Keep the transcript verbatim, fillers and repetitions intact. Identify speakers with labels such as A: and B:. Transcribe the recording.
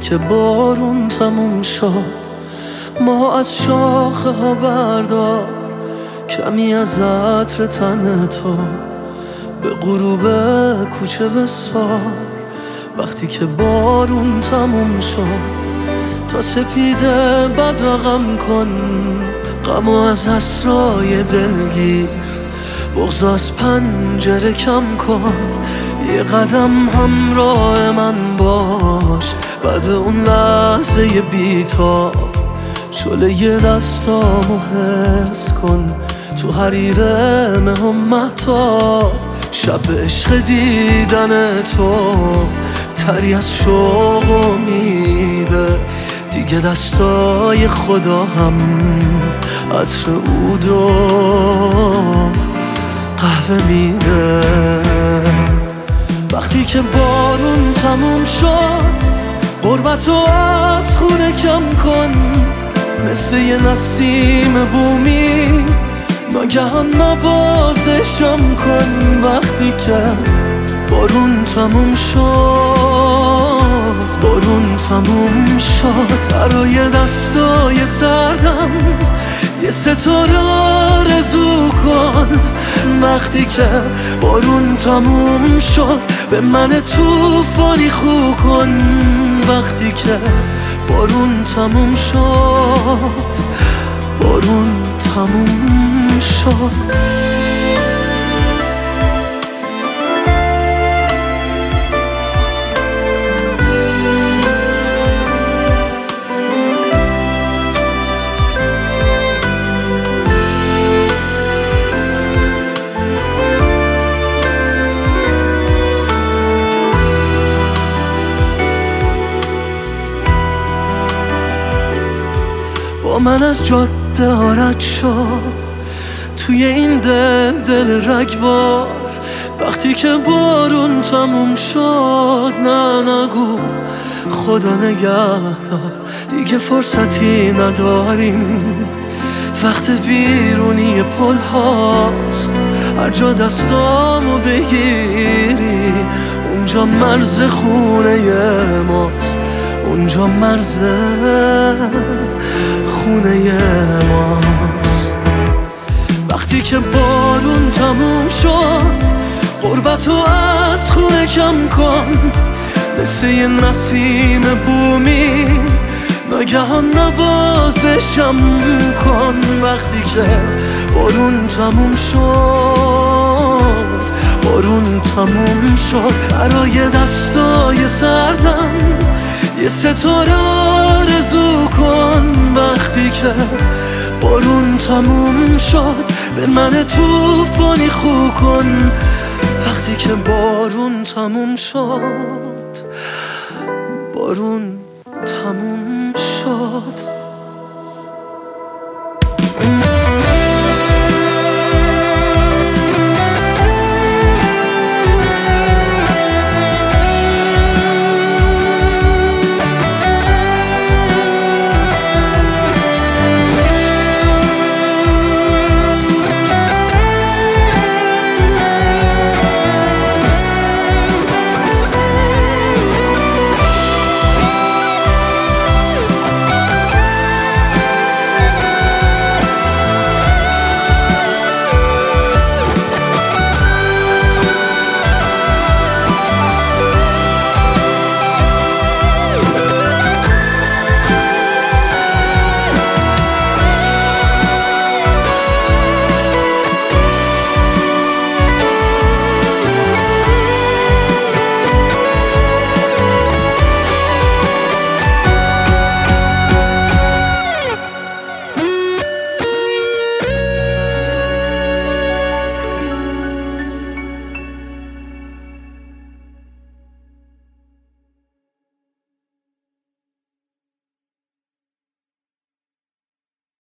A: که بارون تموم شد ما از شاخه ها بردار کمی از عطر تن تو به غروب کوچه بسپار. وقتی که بارون تموم شد تا سپیده بدرقم کن غم از اسرای دلگیر، بغض از پنجره کم کن، یه قدم همراه من باش بعد اون لحظه بی‌تاب. شله یه دستامو حس کن تو حریر مهم مهتاب. شب عشق دیدن تو تری از شوق امیده، دیگه دستای خدا هم عطر عود و قهوه میده. وقتی که بارون تموم شد غربتو از خونه کم کن، مثل یه نسیم بومی ناگهان نوازشم کن. وقتی که بارون تموم شد بارون تموم شد برای دستای سردم یه ستاره آرزو کن. وقتی که بارون تموم شد به من توفانی خو کن. وقتی که بارون تموم شد بارون تموم شد. با من از جاده ها رد شد توی این دل دل رگبار. وقتی که بارون تموم شد نه نگو خدا نگهدار، دیگه فرصتی نداریم، وقت بیرونی پل هاست. هر جا دستامو بگیری اونجا مرز خونه ماست، اونجا مرز خونه ماست. وقتی که بارون تموم شد غربتو از خونه کم کن، مثل یه نسیم بومی ناگهان نوازشم کن. وقتی که بارون تموم شد بارون تموم شد برای دستای سردم یه ستاره آرزو کن. وقتی که بارون تموم شد به من توفانی خو کن. وقتی که بارون تموم شد بارون تموم شد.